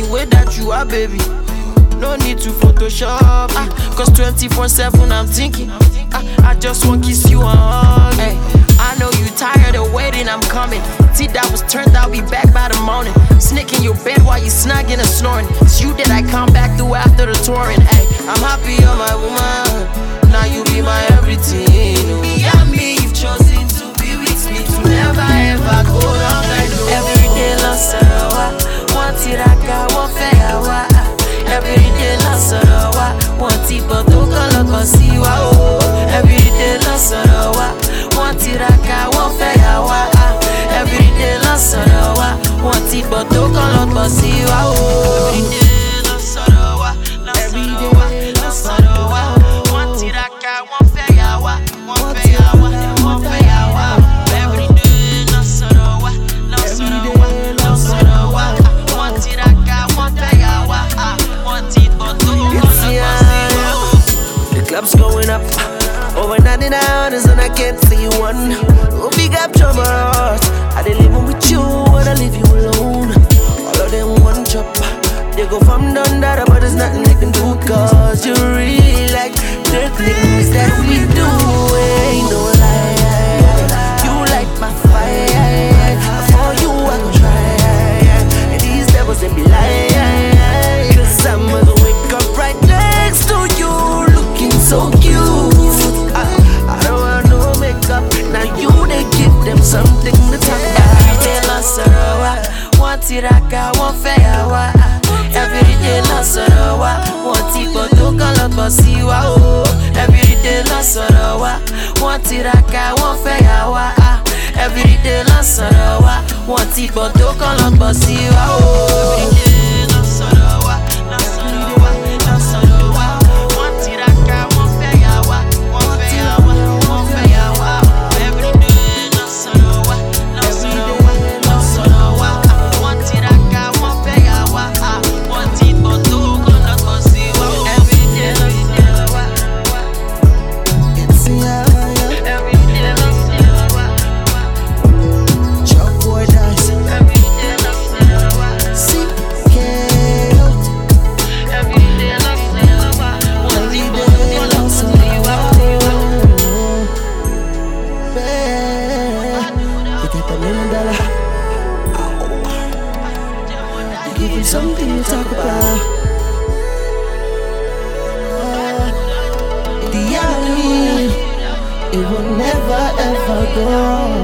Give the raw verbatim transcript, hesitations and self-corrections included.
the way that you are, baby. No need to Photoshop, ah, cause twenty-four seven I'm thinking, ah, I just want kiss you and hug. Hey, I know you tired of waiting, I'm coming. See that was turned, I'll be back by the morning. Sneak in your bed while you snogging and snoring. It's you that I come back through after the touring. Hey, I'm happy you're my woman. Now you be my everything. Me and me, you've chosen to be with me, to never ever go wrong. Every day lost Sarawa, want it I got one fair. Every day lost Sarawa, want it but don't call up and see wow. Every day lost Sarawa, want it I got one fair. Every day lost Sarawa, want it but don't call up and see wow. Every day lost Sarawa, lost Sarawa, lost Sarawa, want it I got one fair. One fair, one fair. Every day lost Sarawa, lost Sarawa, lost Sarawa, want it I got one fair. The club's going up, over ninety-nine and I can't see one. Oh, big up trouble heart. I didn't live with you, and I leave you alone. All of them one chop, they go from done that, but there's nothing they can do. Cause you really like the things that we do. Ain't no lie, you like my fire. For you I go try, and these devils they be lying. Cause I must wake up right next to you, looking so cute. I, I don't want no makeup, now you they give them something to talk about. Every day lost Sarawa, want it I got one fair. Every day lost Sarawa, want it but don't call up and see wow. Every day lost Sarawa, want it I got one fair. Every day lost Sarawa, want it but don't call up and see wow. Every day lost Sarawa, lost Sarawa, lost Sarawa, want it I got one fair. One fair, one fair. Every day lost Sarawa, lost Sarawa, lost Sarawa, want it I got one fair. Want it but don't call up and see wow. Every day lost Sarawa, It's yeah, every day lost Sarawa, Chuck boy dice. every day lost Sarawa. C K O. Every day lost Sarawa, want it but don't call up and see wow. You get a million dollar. You give him something to talk about. The enemy, it will never ever go.